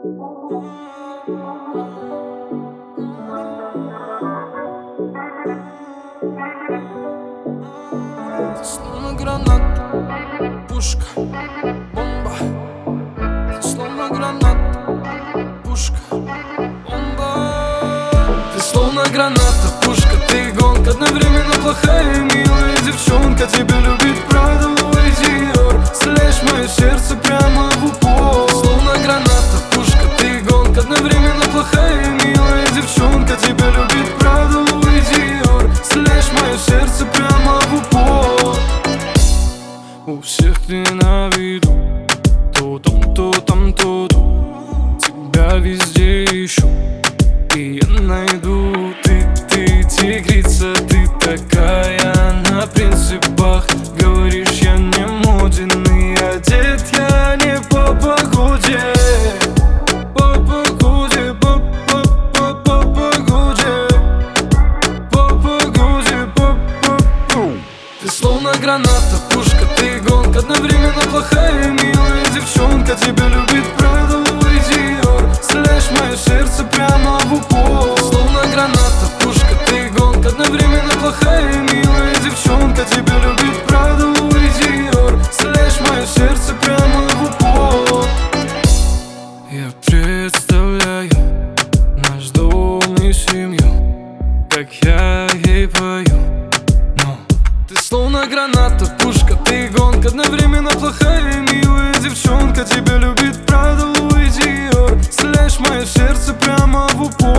Ты словно граната, пушка, бомба. Ты словно граната, пушка, бомба. Ты словно граната, пушка, ты гонка. Одновременно плохая и милая девчонка. Тебя любит Прада, Луи Диор. Стреляешь мое сердце прямо в упор. Ты словно граната, пушка, ты гонка. Одновременно плохая и милая девчонка. Тебя любит Прада, Луи Диор. Стреляешь мое сердце прямо в упор. У всех ты на виду, то там, то там, то тут. Тебя везде ищу, и я найду. Ты тигрица, ты такая на принципах. Говоришь, я не моден, и одет я не по погоде. По погоде, по погоде. По погоде, по. Ты словно граната, пушка, ты гонка. Одновременно плохая и милая девчонка. Тебя любит Прада, Луи Диор. Стреляешь мое сердце прямо в упор. Ты словно граната, пушка, ты гонка. Одновременно плохая и милая девчонка. Тебя любит Прада, Луи Диор. Стреляешь мое сердце прямо в упор. Я представляю наш дом и семью, как я ей пою. Ты словно граната, пушка, ты гонка. Одновременно плохая и милая девчонка. Тебя любит Прада, Луи Диор. Стреляешь мое сердце прямо в упор.